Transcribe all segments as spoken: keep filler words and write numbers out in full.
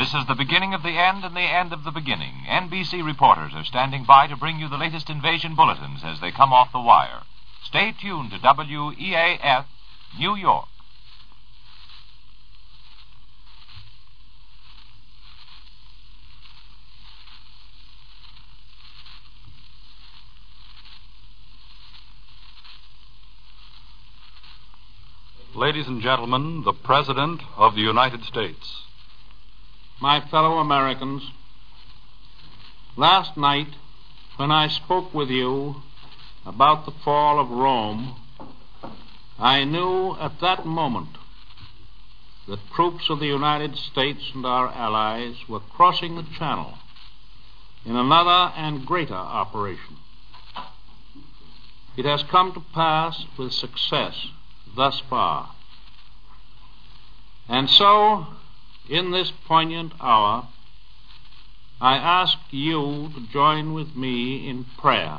This is the beginning of the end and the end of the beginning. N B C reporters are standing by to bring you the latest invasion bulletins as they come off the wire. Stay tuned to W E A F, New York. Ladies and gentlemen, the President of the United States. My fellow Americans, last night when I spoke with you about the fall of Rome, I knew at that moment that troops of the United States and our allies were crossing the Channel in another and greater operation. It has come to pass with success thus far. And so, in this poignant hour, I ask you to join with me in prayer.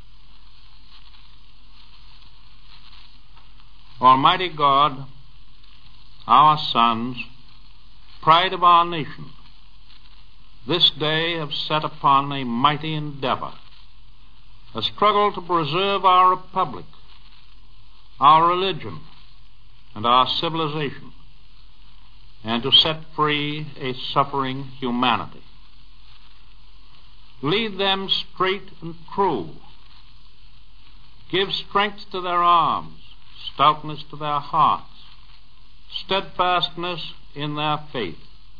Almighty God, our sons, pride of our nation, this day have set upon a mighty endeavor, a struggle to preserve our republic, our religion, and our civilization, and to set free a suffering humanity. Lead them straight and true. Give strength to their arms, stoutness to their hearts, steadfastness in their faith.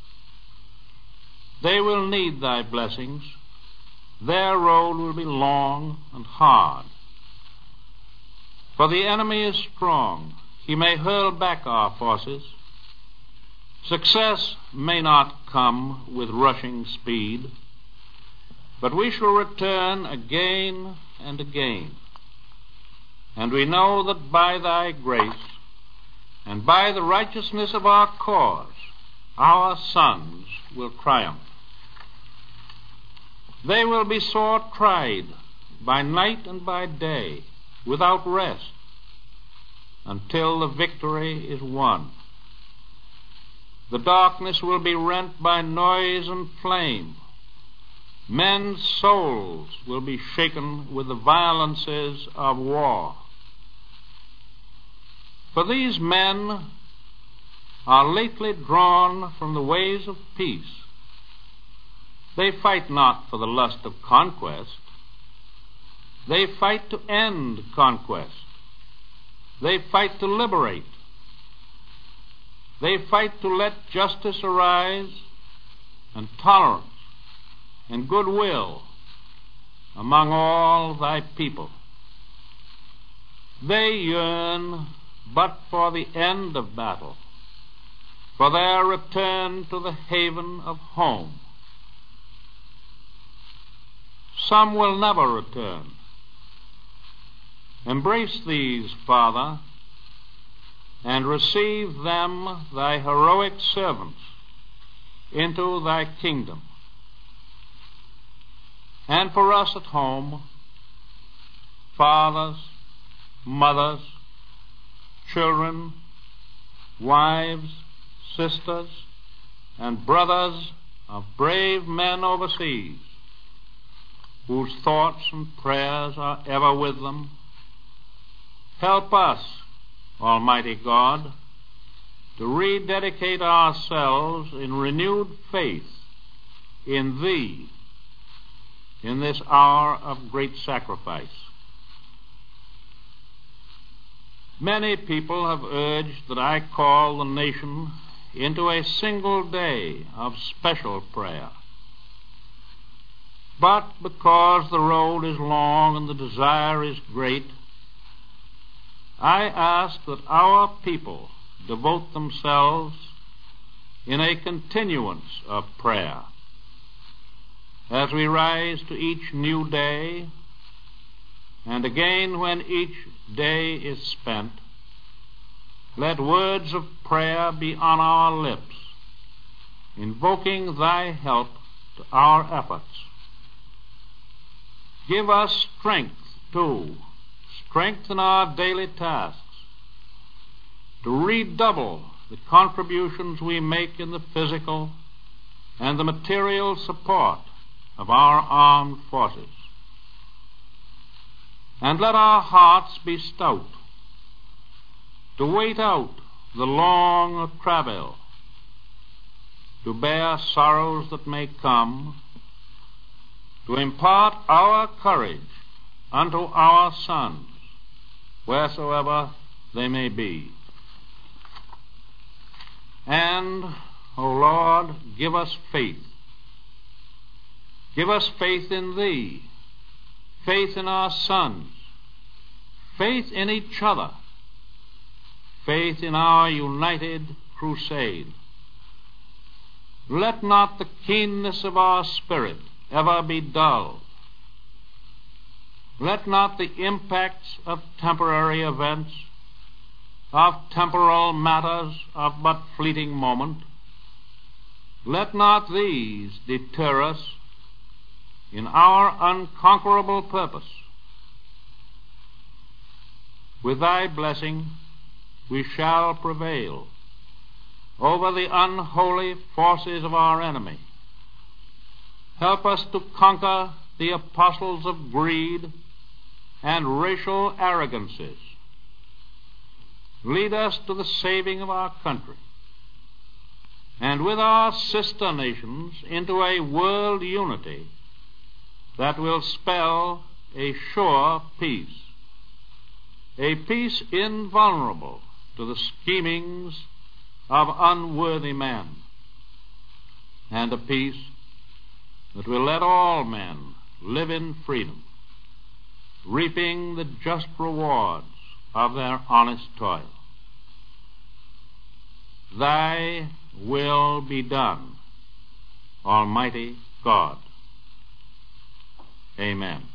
They will need thy blessings. Their road will be long and hard. For the enemy is strong. He may hurl back our forces. Success may not come with rushing speed, but we shall return again and again. And we know that by thy grace and by the righteousness of our cause, our sons will triumph. They will be sore tried by night and by day, without rest, until the victory is won. The darkness will be rent by noise and flame. Men's souls will be shaken with the violences of war. For these men are lately drawn from the ways of peace. They fight not for the lust of conquest. They fight to end conquest. They fight to liberate. They fight to let justice arise and tolerance and goodwill among all thy people. They yearn but for the end of battle, for their return to the haven of home. Some will never return. Embrace these, Father, and receive them, thy heroic servants, into thy kingdom. And for us at home, fathers, mothers, children, wives, sisters, and brothers of brave men overseas, whose thoughts and prayers are ever with them, help us, Almighty God, to rededicate ourselves in renewed faith in Thee in this hour of great sacrifice. Many people have urged that I call the nation into a single day of special prayer. But because the road is long and the desire is great, I ask that our people devote themselves in a continuance of prayer. As we rise to each new day, and again when each day is spent, let words of prayer be on our lips, invoking thy help to our efforts. Give us strength, too, strength in our daily tasks, to redouble the contributions we make in the physical and the material support of our armed forces. And let our hearts be stout to wait out the long travail, to bear sorrows that may come, to impart our courage unto our sons, wheresoever they may be. And, O Lord, give us faith. Give us faith in Thee, faith in our sons, faith in each other, faith in our united crusade. Let not the keenness of our spirit ever be dulled. Let not the impacts of temporary events, of temporal matters of but fleeting moment, let not these deter us in our unconquerable purpose. With Thy blessing, we shall prevail over the unholy forces of our enemy. Help us to conquer the apostles of greed and racial arrogances. Lead us to the saving of our country, and with our sister nations into a world unity that will spell a sure peace, a peace invulnerable to the schemings of unworthy men, and a peace that will let all men live in freedom, reaping the just rewards of their honest toil. Thy will be done, Almighty God. Amen.